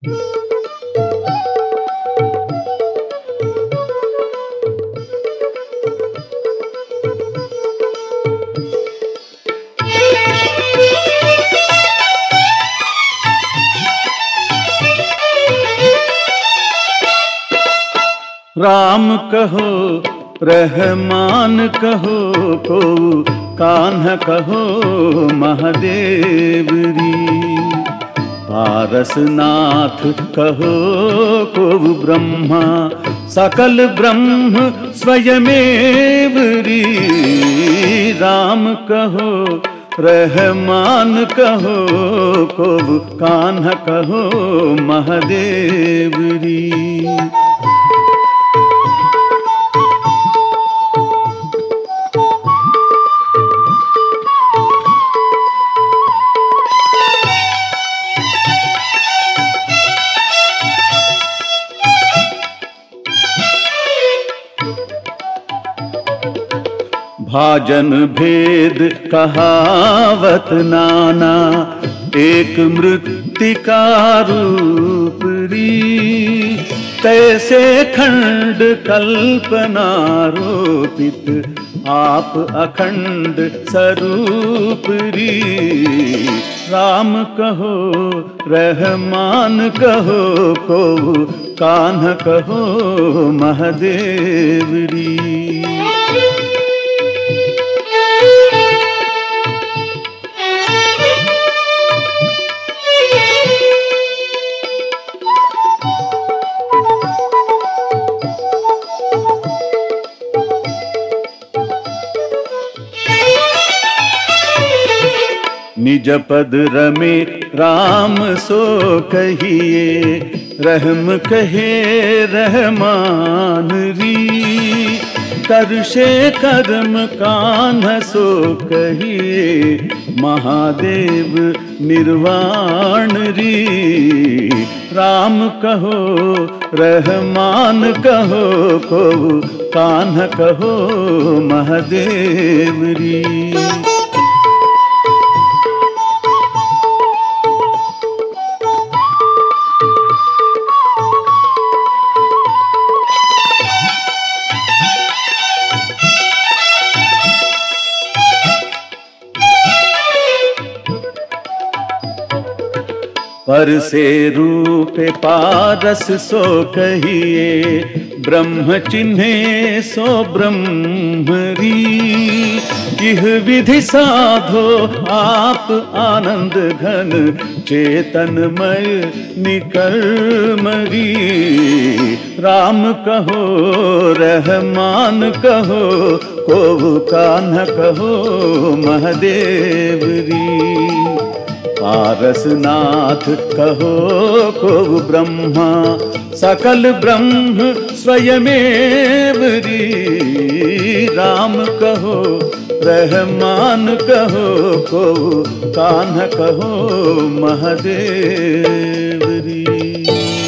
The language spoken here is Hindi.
राम कहो रहमान कहो को कान्हा कहो महादेव री, पारसनाथ कहो को ब्रह्मा सकल ब्रह्म स्वयमेव री। राम कहो रहमान कहो को कान्हा कहो महादेव री। भाजन भेद कहावत नाना, एक मृत्तिका रूप री। तैसे खंड कल्पना रोपित आप अखंड स्वरूप री। राम कहो रहमान कहो को कान्हा कहो महादेव री। निज पद रमे राम सो कहिए, रहम कहे रहमान री। करशे कर्म कान्हा सो कहिए, महादेव निर्वाण री। राम कहो रहमान कहो को कान्हा कहो महादेव री। पर से रूप पारस सो कहिए, ब्रह्म चिन्हे सो ब्रह्म री। यह विधि साधो आप आनंद घन, चेतनमय निकर्म री। राम कहो रहमान कहो को कान्हा कहो महादेव री। पारसनाथ कहो को ब्रह्मा सकल ब्रह्म स्वयमेव री। राम कहो रहमान कहो को कान्हा कहो महादेव री।